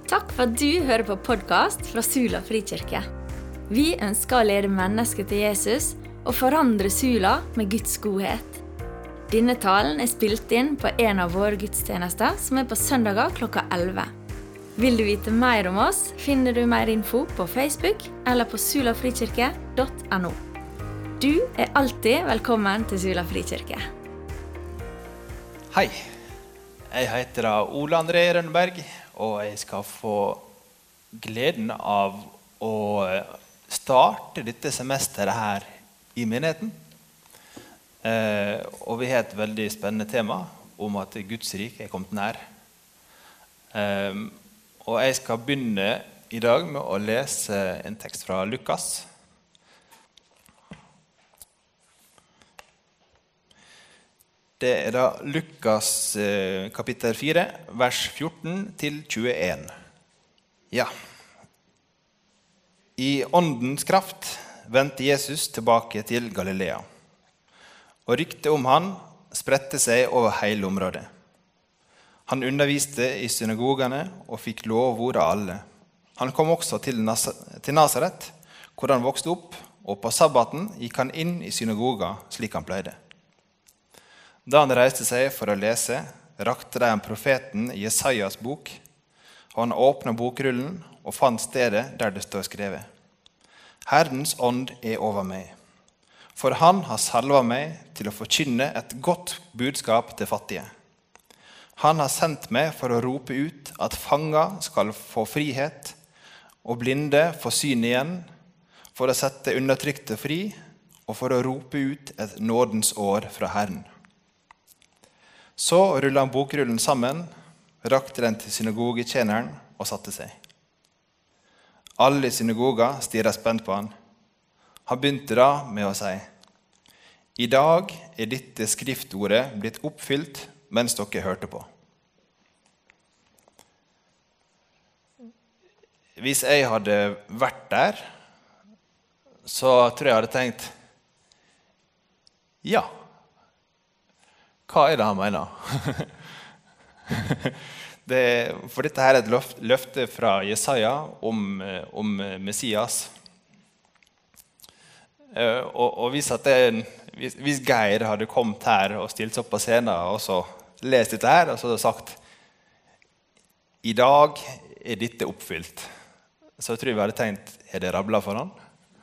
Takk for at du hører på podcast fra Sula Frikirke. Vi ønsker å lede mennesker til Jesus og forandre Sula med Guds godhet. Denne talen spilt inn på en av våre gudstjenester som på søndager klokka 11. Vil du vite mer om oss, finner du mer info på Facebook eller på sulafrikirke.no. Du alltid velkommen til Sula Frikirke. Hei, jeg heter Ole André Rønneberg, og jeg skal få gleden av å starte dette semesteret her i menigheten. Og vi har et veldig spennende tema om at Guds rike kommet nær. Og jeg skal begynne i dag med å lese en tekst fra Lukas. Det da Lukas kapittel 4, vers 14 til 21. Ja. I åndens kraft vendte Jesus tilbake til Galilea, og ryktet om han spredte seg over hele området. Han underviste i synagogene og fikk lovord av alle. Han kom også til Nasaret, hvor han vokste opp, og på sabbaten gikk han inn i synagoga slik han pleide. Da han reiste seg for å lese, rakte de han profeten Jesajas bok, og han åpnet bokrullen og fant stedet der det står skrevet: Herrens ånd over meg, for han har salvet meg til å forkynne et godt budskap til fattige. Han har sendt meg for å rope ut at fanger skal få frihet, og blinde få syn igjen, for å sette undertrykte fri, og for å rope ut et nådens år fra Herren. Så rullet han bokrullen sammen, rakte den til synagogetjeneren og satte seg. Alle i synagoga stirret spent på han. Han begynte da med å si: I dag dette skriftordet blitt oppfylt mens dere hørte på. Hvis jeg hadde vært der, så tror jeg hadde tenkt: Ja, hva det han mener? For dette her et løfte fra Jesaja om Messias. Og hvis Geir hadde kommet her og stilt seg opp på scenen og så lest dette her, og så hadde sagt: I dag dette oppfylt, så tror jeg vi hadde tenkt: det rablet for han?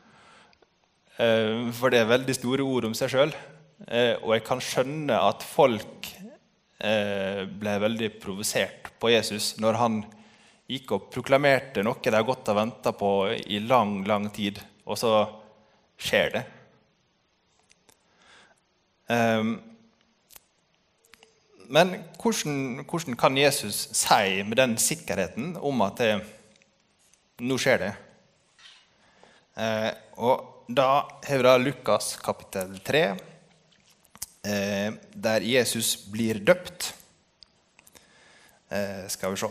For det veldig store ord om seg selv. Og jeg kan skjønne at folk ble veldig provosert på Jesus når han gikk og proklamerte noe de har gått og ventet på i lang, lang tid, og så skjer det. Men hvordan kan Jesus si med den sikkerheten om at nå skjer det? Og da har vi Lukas kapittel 3, der Jesus blir døpt. Skal vi se.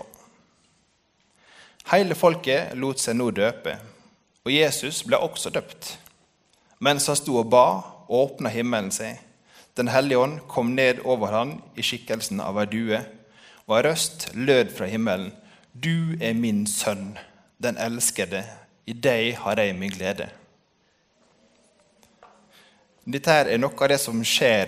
Hele folket lot seg nå døpe, og Jesus ble også døpt. Mens han stod og ba, åpnet himmelen seg. Den hellige ånd kom ned over han i skikkelsen av en due, og en røst lød fra himmelen: Du min sønn, den elskede, i deg har jeg min glede. Dette her noe av det som skjer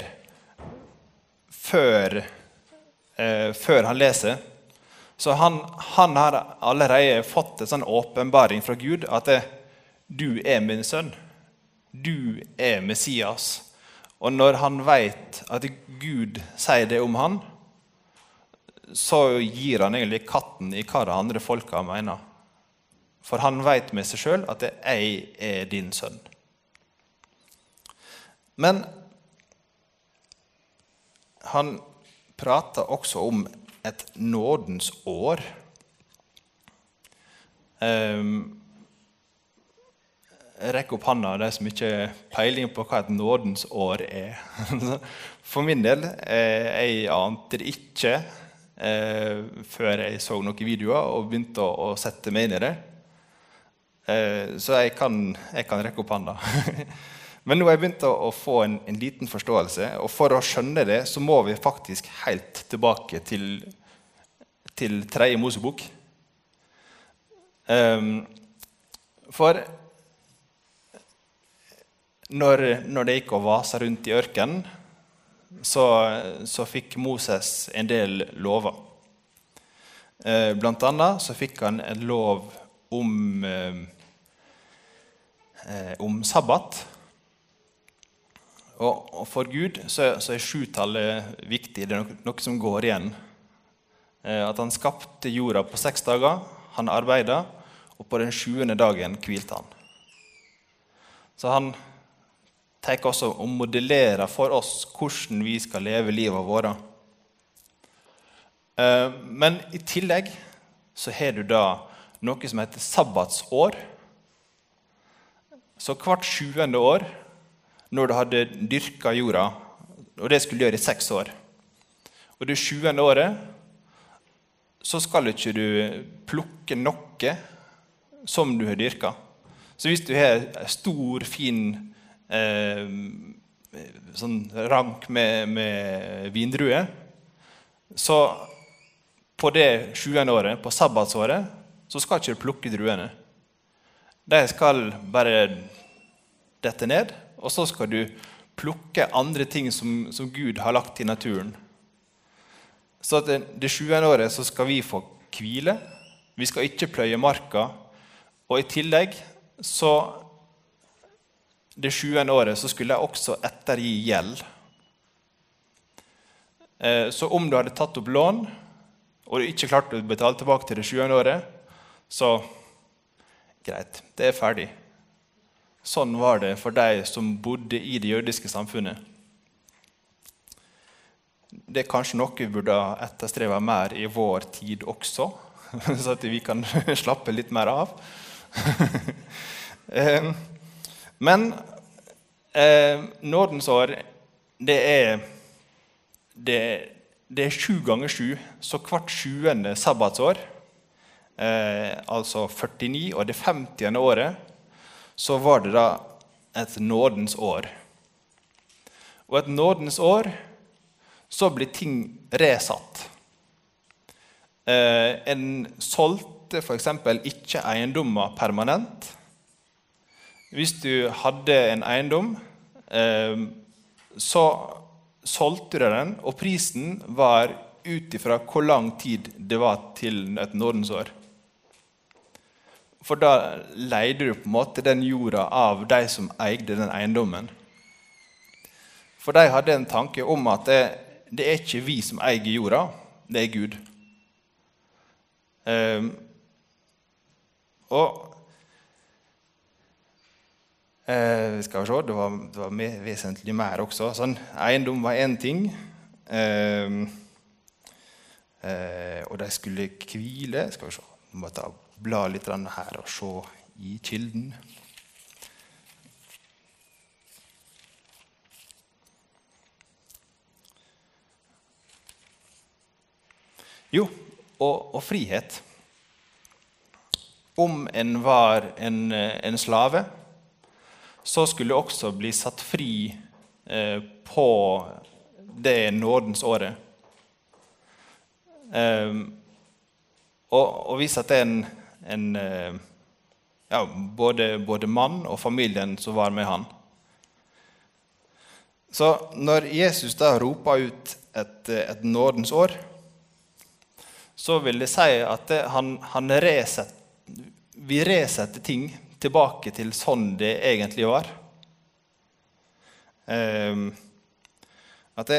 før han leser. Så han har allerede fått en sånn åpenbaring fra Gud at du min sønn, du Messias. Og når han vet at Gud sier det om han, så gir han egentlig katten i hva de andre folka mener. For han vet med seg selv at jeg din sønn. Men han prater også om et nådens år. Rekk opp handa, det som ikke peiling på hva et nådens år For min del, jeg ante det ikke før jeg så noen videoer og begynte å sette meg inn i det. Så jeg kan rekke opp handa. Men nå har jeg begynt å få en liten forståelse, og for å skjønne det, så må vi faktisk helt tilbake til 3. Mosebok. For når det gikk og vasa rundt i ørkenen, så fikk Moses en del lover. Blant annet så fikk han en lov om sabbat. Og for Gud så er 7-tallet viktig, det er noe som går igjen. At han skapte jorda på 6 dager, han arbeidet, og på den 7. dagen hvilte han. Så han tenker også å modellere for oss hvordan vi skal leve livet vårt. Men i tillegg så har du da noe som heter sabbatsår. Så hvert 7. år, når du hadde dyrket jorda, og det skulle du gjøre i 6 år, og det 7. året, så skal ikke du plukke noe som du har dyrket. Så hvis du har en stor, fin sånn rank med vindruer, så på det 7. året, på sabbatsåret, så skal ikke du plukke druene. De skal bare dette ned, og så skal du plukke andre ting som Gud har lagt i naturen. Så at det 7. året så skal vi få hvile, vi skal ikke pløye marka, og i tillegg så det 7. året så skulle jeg også ettergi gjeld. Så om du hadde tatt opp lån, og du ikke klarte å betale tilbake til det 7. året, så greit, det er ferdig. Sånn var det for de som bodde i det jødiske samfunnet. Det er kanskje noe vi burde etterstreve mer i vår tid også, så at vi kan slappe litt mer av. Men nådens år, det er 7 ganger 7, så hvert 7. sabbatsår, altså 49, og det 50. året, så var det da et nådens år. Og et nådens år, så blir ting resatt. En solgte for eksempel ikke eiendommer permanent. Hvis du hadde en eiendom, så solgte du den, og prisen var ut ifra hvor lang tid det var til et nådens år. For da leide du på en måte den jorda av de som eide den eiendommen. For de hadde en tanke om at det er ikke vi som eier jorda, det er Gud. Skal vi se, det var vesentlig mer også. Sånn, eiendom var en ting, og de skulle hvile. Skal vi se, vi må bla litt her og se i kilden. Jo, og frihet. Om en var en slave, så skulle også bli satt fri på det nådens året. Og vise at det er både mann og familien som var med han. Så når Jesus da roper ut et nådens år, så vil det si at vi resetter ting tilbake til sånn det egentlig var. At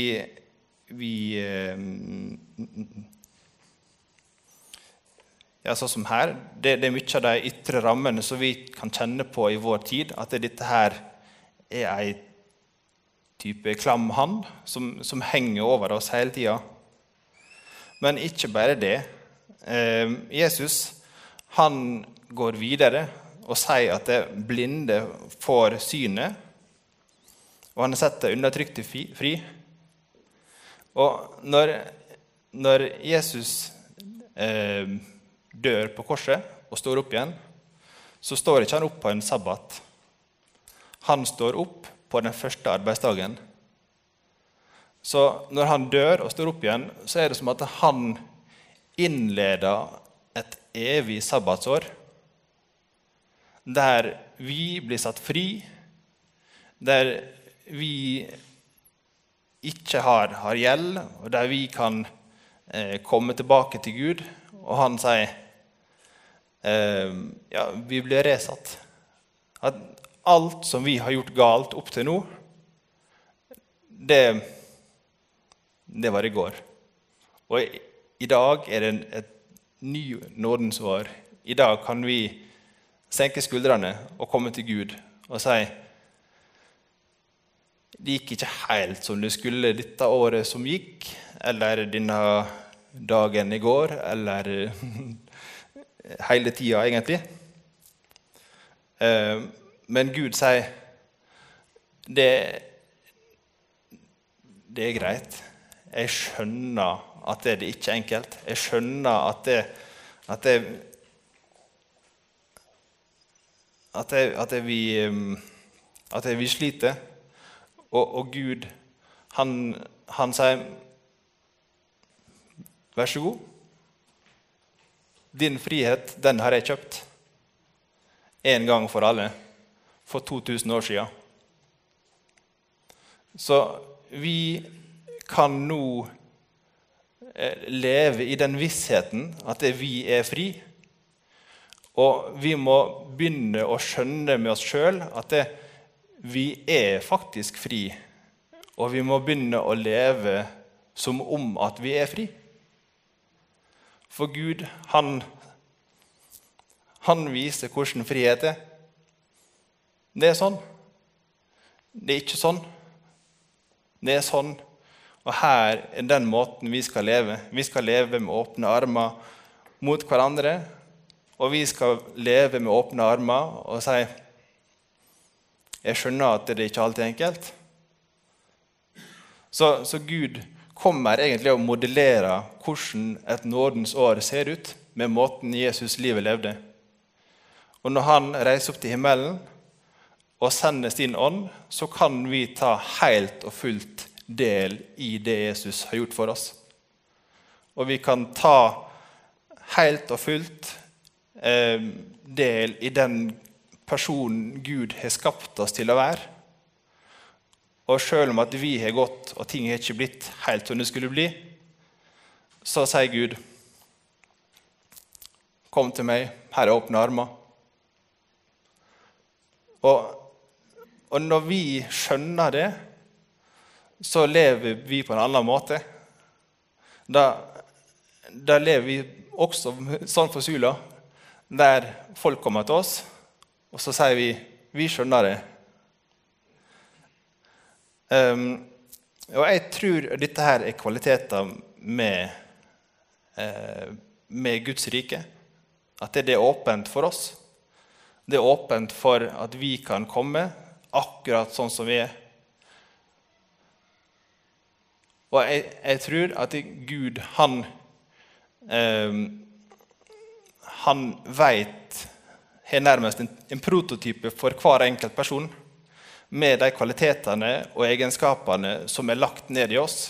ja, sånn som her, det er mye av de ytre rammene som vi kan kjenne på i vår tid, at dette her er en type klam hand som henger over oss hele tiden. Men ikke bare det. Jesus, han går videre og sier at det blinde får synet, og han setter undertrykte fri. Og når Jesus dør på korset og står opp igjen, så står ikke han opp på en sabbat. Han står opp på den første arbeidsdagen. Så når han dør og står opp igjen, så er det som at han innleder et evig sabbatsår, der vi blir satt fri, der vi ikke har gjeld, og der vi kan komme tilbake til Gud, og han sier, vi blir resatt. At alt som vi har gjort galt opp til nå, det var i går. Og i dag er det et ny nådens år. I dag kan vi senke skuldrene og komme til Gud og si, det gikk ikke helt som det skulle dette året som gikk, eller denne dagen i går, eller hele tiden egentlig. Men Gud sier, det er greit. Jeg skjønner at det ikke er enkelt. Jeg skjønner at vi sliter. Og Gud, han sier, vær så god. Din frihet, den har jeg kjøpt. En gang for alle. For 2000 år siden. Så vi kan nå leve i den vissheten at vi er fri. Og vi må begynne å skjønne med oss selv at vi er faktisk fri. Og vi må begynne å leve som om at vi er fri. For Gud, han viser hvordan frihet er. Det er sånn. Det er ikke sånn. Det er sånn. Og her er den måten vi skal leve. Vi skal leve med åpne armer mot hverandre, og vi skal leve med åpne armer og si, jeg skjønner at det ikke alltid er enkelt. Så Gud kommer egentlig å modellere hvordan et nådens år ser ut med måten Jesus livet levde. Og når han reiser opp til himmelen og sender sin ånd, så kan vi ta helt og fullt del i det Jesus har gjort for oss. Og vi kan ta helt og fullt del i den personen Gud har skapt oss til å være. Og selv om at vi har gått, og ting har ikke blitt helt som det skulle bli, så sier Gud, kom til meg, her er åpne armer. Og når vi skjønner det, så lever vi på en annen måte. Da lever vi også sånn for Sula, der folk kommer til oss, og så sier vi skjønner det. Og jeg tror dette her er kvaliteter med Guds rike. At det er åpent for oss. Det er åpent for at vi kan komme akkurat sånn som vi er. Og jeg tror at Gud, han vet, har nærmest en prototype for hver enkelt person, med de kvalitetene og egenskapene som er lagt ned i oss.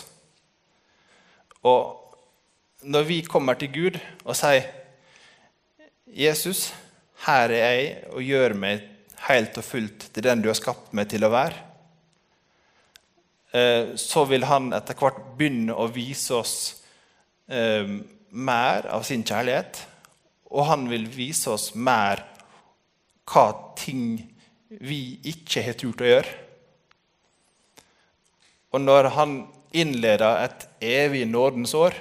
Og når vi kommer til Gud og sier, Jesus, her er jeg og gjør meg helt og fullt til den du har skapt meg til å være, så vil han etter hvert begynne å vise oss mer av sin kjærlighet, og han vil vise oss mer hva ting vi ikke har turt å gjøre. Og når han innleder et evig nådens år,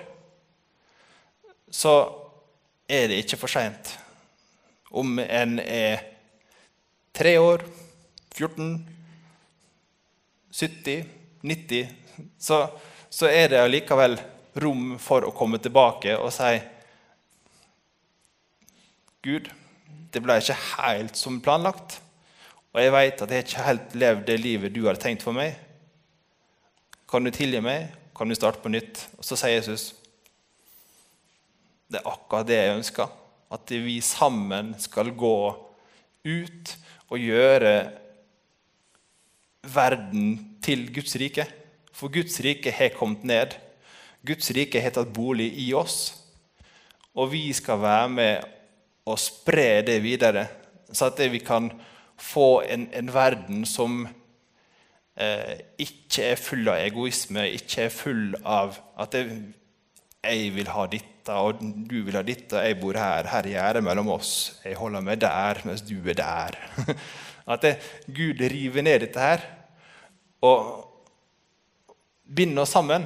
så er det ikke for sent. Om en er 3 år, 14, 70, 90, så er det likevel rom for å komme tilbake og si, Gud, det ble ikke helt som planlagt, og jeg vet at jeg ikke helt levd det livet du har tenkt for meg. Kan du tilgi meg? Kan du starte på nytt? Og så sier Jesus, det er akkurat det jeg ønsker, at vi sammen skal gå ut og gjøre verden til Guds rike. For Guds rike har kommet ned. Guds rike har tatt bolig i oss. og vi skal være med og spre det videre, så at vi kan få en verden som ikke er full av egoisme, ikke er full av at jeg vil ha dette, og du vil ha dette, jeg bor her er gjerdet mellom oss, jeg holder meg der, mens du er der. At Gud river ned dette her, og binder oss sammen.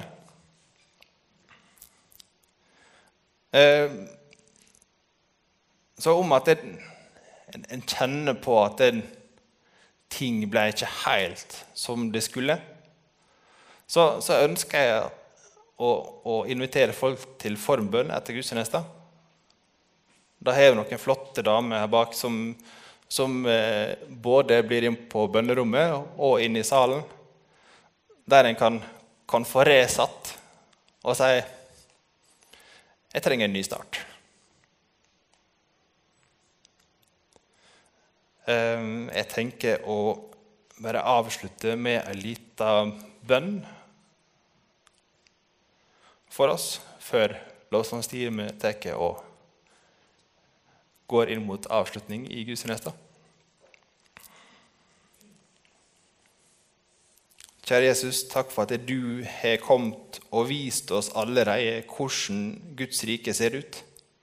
Så om at en kjenner på at ting ble ikke helt som det skulle, så ønsker jeg å invitere folk til formbønn etter gudstjenesten. Da har jeg noen flotte damer her bak som både blir inn på bønnerommet og inn i salen, der en kan få resatt og si jeg trenger en ny start. Jeg tenker å bare avslutte med en liten bønn for oss, før lovsangstimen tar og går inn mot avslutning i gudstjenesten. Kjære Jesus, takk for at du har kommet og vist oss allerede hvordan Guds rike ser ut.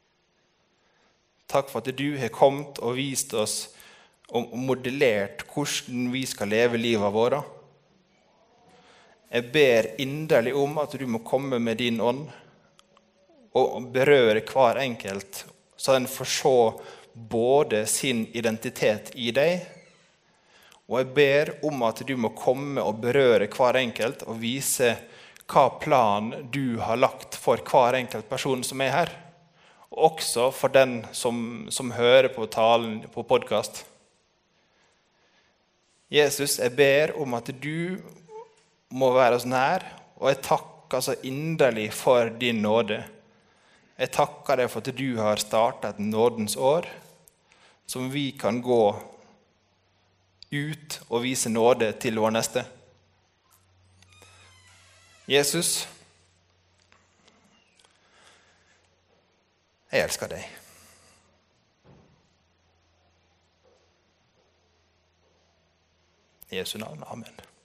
Takk for at du har kommet og vist oss og modellert hvordan vi skal leve livet vårt. Jeg ber inderlig om at du må komme med din ånd og berøre hver enkelt, så en får se både sin identitet i deg, og jeg ber om at du må komme og berøre hver enkelt og vise hva plan du har lagt for hver enkelt person som er her, og også for den som hører på talen på podcast. Jesus, jeg ber om at du må være oss nær, og jeg takker så inderlig for din nåde. Jeg takker deg for at du har startet et nådens år, som vi kan gå ut og vise nåde til vår neste. Jesus, jeg elsker deg. I Jesu navn, amen.